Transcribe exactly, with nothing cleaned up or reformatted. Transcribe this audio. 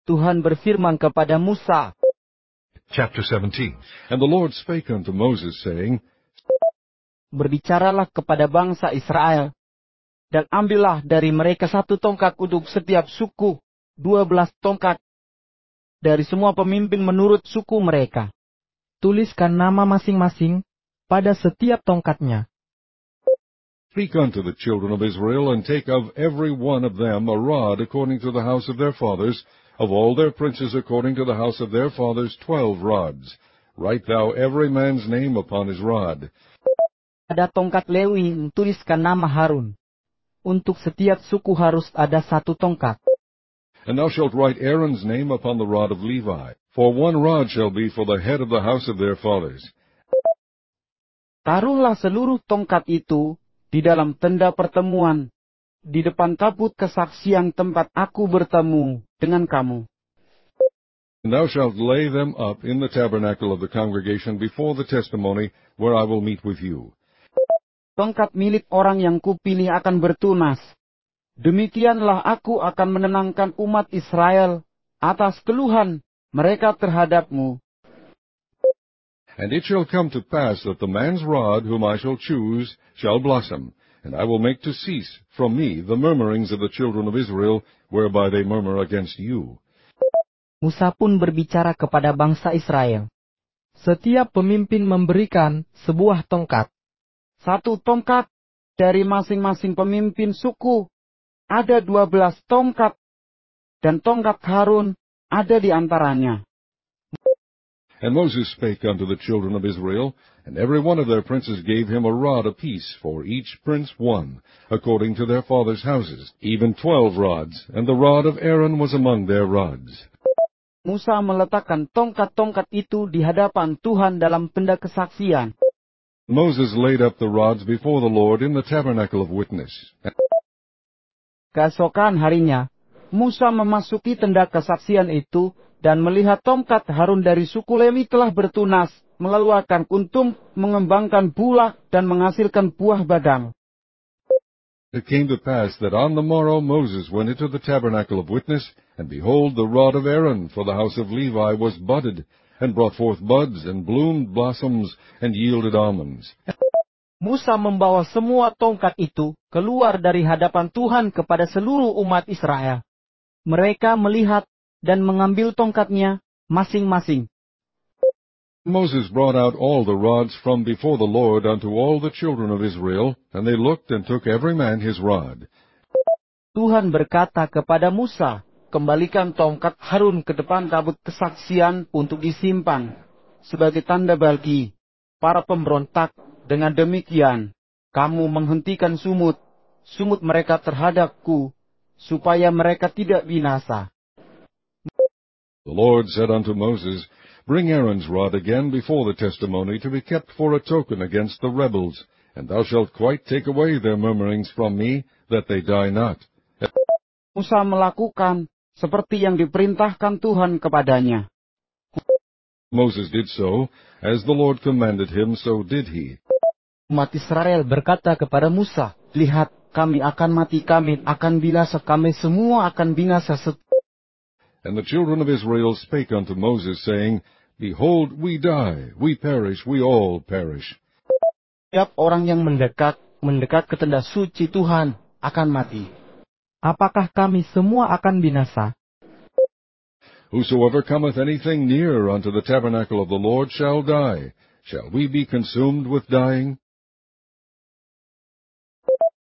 Tuhan berfirman kepada Musa. Chapter seventeen. And the Lord spake unto Moses, saying, Berbicaralah kepada bangsa Israel, dan ambillah dari mereka satu tongkat untuk setiap suku, dua belas tongkat, dari semua pemimpin menurut suku mereka. Tuliskan nama masing-masing pada setiap tongkatnya. Speak unto the children of Israel, and take of every one of them a rod according to the house of their fathers, of all their princes according to the house of their fathers twelve rods. Write thou every man's name upon his rod. Pada tongkat Lewi tuliskan nama Harun. Untuk setiap suku harus ada satu tongkat. And thou shalt write Aaron's name upon the rod of Levi, for one rod shall be for the head of the house of their fathers. Taruhlah seluruh tongkat itu di dalam tenda pertemuan, di depan tabut kesaksian tempat aku bertemu dengan kamu. And thou shalt lay them up in the tabernacle of the congregation before the testimony, where I will meet with you. Tongkat milik orang yang kupilih akan bertunas. Demikianlah aku akan menenangkan umat Israel atas keluhan mereka terhadapmu. And it shall come to pass that the man's rod whom I shall choose shall blossom, and I will make to cease from me the murmurings of the children of Israel, whereby they murmur against you. Musa pun berbicara kepada bangsa Israel. Setiap pemimpin memberikan sebuah tongkat. Satu tongkat dari masing-masing pemimpin suku. Ada dua belas tongkat, dan tongkat Harun ada di antaranya. And Moses spake unto the children of Israel, and every one of their princes gave him a rod apiece, for each prince one, according to their fathers' houses, even twelve rods, and the rod of Aaron was among their rods. Musa meletakkan tongkat-tongkat itu di hadapan Tuhan dalam tenda kesaksian. Moses laid up the rods before the Lord in the tabernacle of witness. Keesokan harinya, Musa memasuki tenda kesaksian itu, dan melihat tongkat Harun dari suku Lewi telah bertunas, mengeluarkan kuntum, mengembangkan bulah, dan menghasilkan buah badang. It came to pass that on the morrow Moses went into the tabernacle of witness, and behold, the rod of Aaron for the house of Levi was budded, and brought forth buds, and bloomed blossoms, and yielded almonds. Musa membawa semua tongkat itu keluar dari hadapan Tuhan kepada seluruh umat Israel. Mereka melihat dan mengambil tongkatnya masing-masing. Moses brought out all the rods from before the Lord unto all the children of Israel, and they looked and took every man his rod. Tuhan berkata kepada Musa, kembalikan tongkat Harun ke depan tabut kesaksian untuk disimpan sebagai tanda bagi para pemberontak. Dengan demikian, kamu menghentikan sumut, sumut mereka terhadapku, supaya mereka tidak binasa. The Lord said unto Moses, Bring Aaron's rod again before the testimony, to be kept for a token against the rebels, and thou shalt quite take away their murmurings from me, that they die not. Musa melakukan seperti yang diperintahkan Tuhan kepadanya. Moses did so, as the Lord commanded him, so did he. Umat Israel berkata kepada Musa, lihat, kami akan mati, kami akan binasa, kami semua akan binasa. And the children of Israel spake unto Moses, saying, Behold, we die, we perish, we all perish. Setiap orang yang mendekat, mendekat ke tenda suci Tuhan, akan mati. Apakah kami semua akan binasa? Whosoever cometh anything near unto the tabernacle of the Lord shall die. Shall we be consumed with dying?